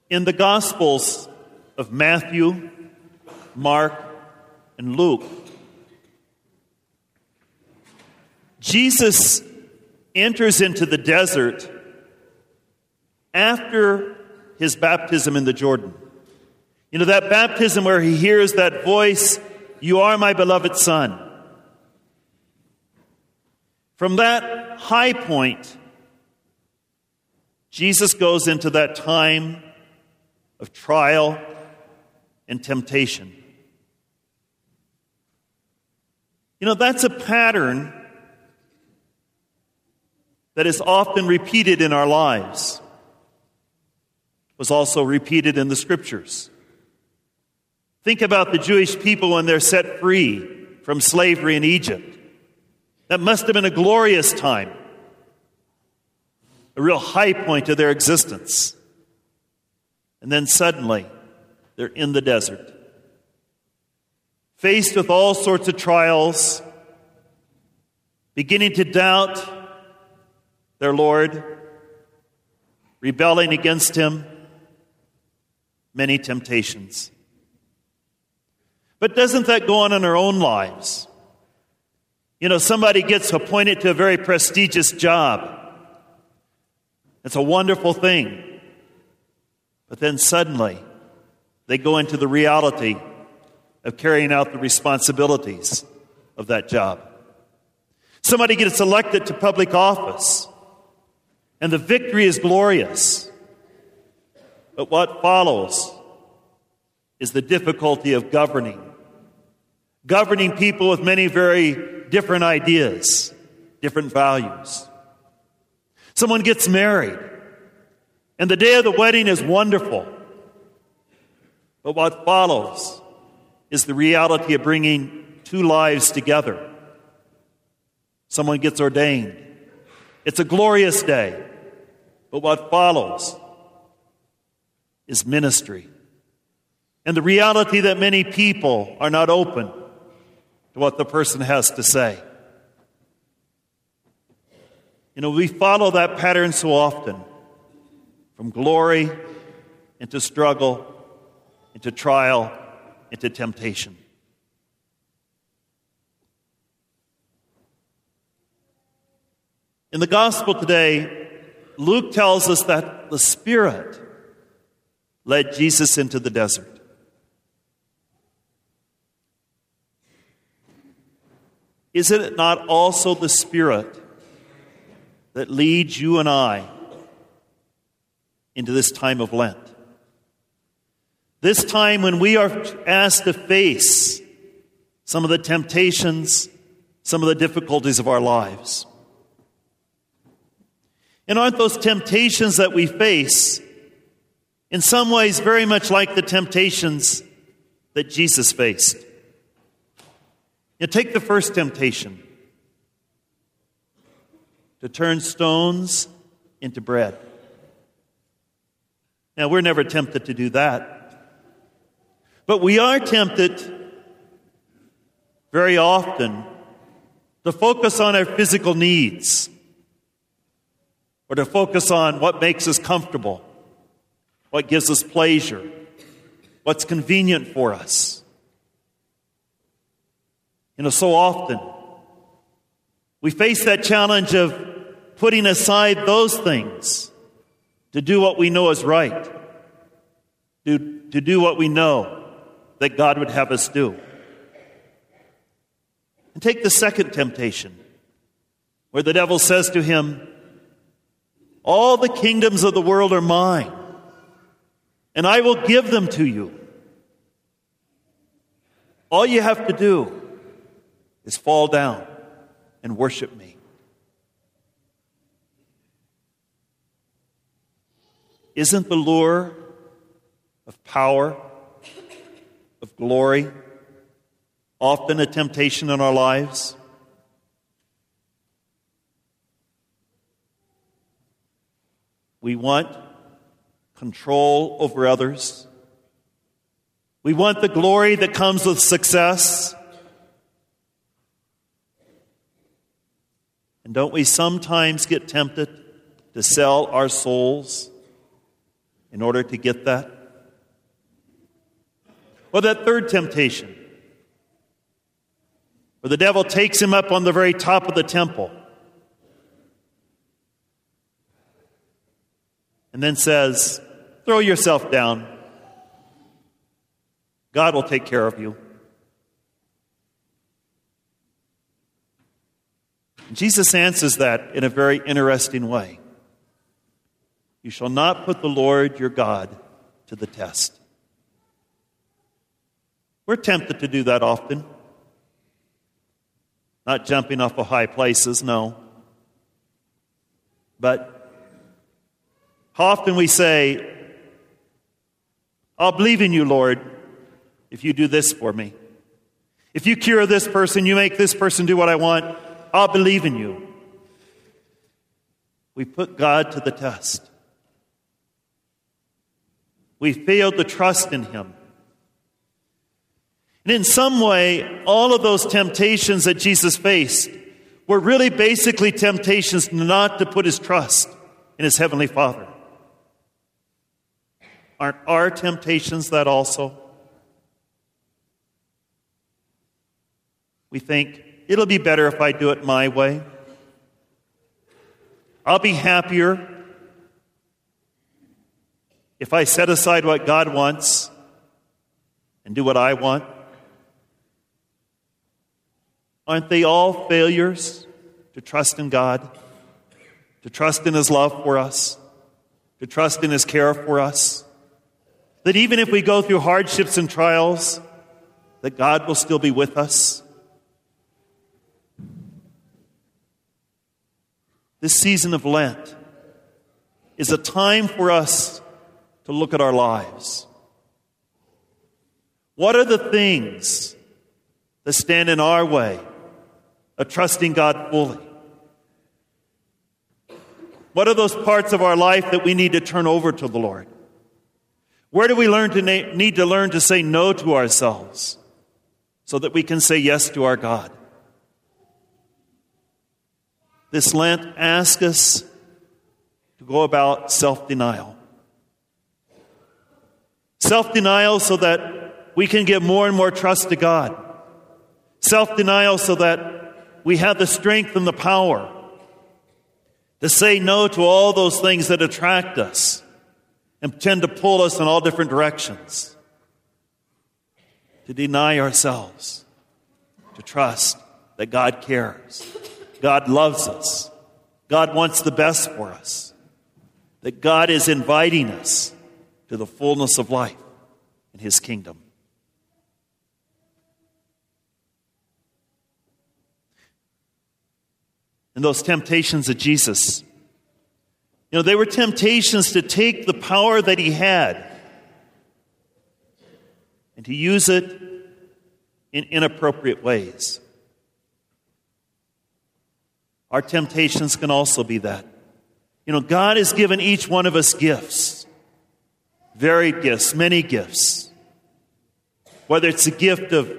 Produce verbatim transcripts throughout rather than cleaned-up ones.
In the Gospels of Matthew, Mark, and Luke, Jesus enters into the desert after his baptism in the Jordan. You know, that baptism where he hears that voice, "You are my beloved Son." From that high point, Jesus goes into that time of trial and temptation. You know, that's a pattern that is often repeated in our lives. It was also repeated in the Scriptures. Think about the Jewish people when they're set free from slavery in Egypt. That must have been a glorious time, a real high point of their existence. And then suddenly, they're in the desert, faced with all sorts of trials, beginning to doubt their Lord, rebelling against him, many temptations. But doesn't that go on in our own lives? You know, somebody gets appointed to a very prestigious job. It's a wonderful thing. But then suddenly, they go into the reality of carrying out the responsibilities of that job. Somebody gets elected to public office, and the victory is glorious. But what follows is the difficulty of governing. Governing people with many very different ideas, different values. Someone gets married, and the day of the wedding is wonderful. But what follows is the reality of bringing two lives together. Someone gets ordained. It's a glorious day. But what follows is ministry. And the reality that many people are not open to what the person has to say. You know, we follow that pattern so often. From glory into struggle, into trial, into temptation. In the gospel today, Luke tells us that the Spirit led Jesus into the desert. Is it not also the Spirit that leads you and I into this time of Lent? This time when we are asked to face some of the temptations, some of the difficulties of our lives. And aren't those temptations that we face in some ways very much like the temptations that Jesus faced? You take the first temptation, to turn stones into bread. Now, we're never tempted to do that. But we are tempted very often to focus on our physical needs or to focus on what makes us comfortable, what gives us pleasure, what's convenient for us. You know, so often we face that challenge of putting aside those things to do what we know is right, to, to do what we know that God would have us do. And take the second temptation, where the devil says to him, "All the kingdoms of the world are mine, and I will give them to you. All you have to do is fall down and worship me." Isn't the lure of power, of glory, often a temptation in our lives? We want control over others. We want the glory that comes with success. And don't we sometimes get tempted to sell our souls in order to get that? Well, that third temptation, where the devil takes him up on the very top of the temple and then says, throw yourself down. God will take care of you. And Jesus answers that in a very interesting way. You shall not put the Lord your God to the test. We're tempted to do that often. Not jumping off of high places, no. But how often we say, I'll believe in you, Lord, if you do this for me. If you cure this person, you make this person do what I want, I'll believe in you. We put God to the test. We failed to trust in him. And in some way, all of those temptations that Jesus faced were really basically temptations not to put his trust in his heavenly Father. Aren't our temptations that also? We think, it'll be better if I do it my way. I'll be happier if I set aside what God wants and do what I want. Aren't they all failures to trust in God, to trust in his love for us, to trust in his care for us? That even if we go through hardships and trials, that God will still be with us. This season of Lent is a time for us to look at our lives. What are the things that stand in our way of trusting God fully? What are those parts of our life that we need to turn over to the Lord? Where do we learn to na- need to learn to say no to ourselves so that we can say yes to our God? This Lent asks us to go about self-denial. Self-denial so that we can give more and more trust to God. Self-denial so that we have the strength and the power to say no to all those things that attract us and tend to pull us in all different directions. To deny ourselves, to trust that God cares. God loves us. God wants the best for us. That God is inviting us to the fullness of life in his kingdom. And those temptations of Jesus, you know, they were temptations to take the power that he had and to use it in inappropriate ways. Our temptations can also be that. You know, God has given each one of us gifts. Varied gifts, many gifts. Whether it's a gift of,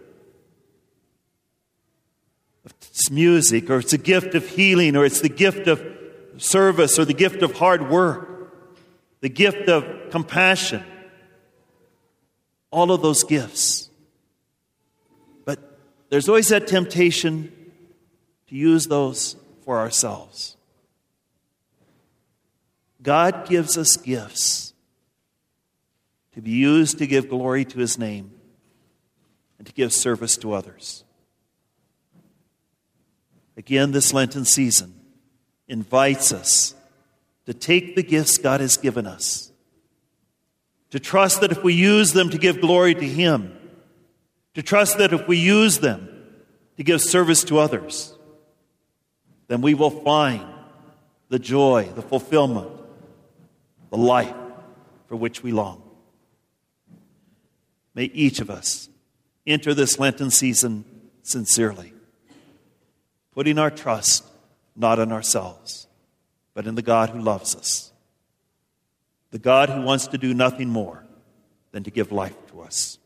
of music, or it's a gift of healing, or it's the gift of service, or the gift of hard work, the gift of compassion. All of those gifts. But there's always that temptation to use those for ourselves. God gives us gifts to be used to give glory to his name and to give service to others. Again, this Lenten season invites us to take the gifts God has given us, to trust that if we use them to give glory to him, to trust that if we use them to give service to others, then we will find the joy, the fulfillment, the life for which we long. May each of us enter this Lenten season sincerely, putting our trust not in ourselves, but in the God who loves us, the God who wants to do nothing more than to give life to us.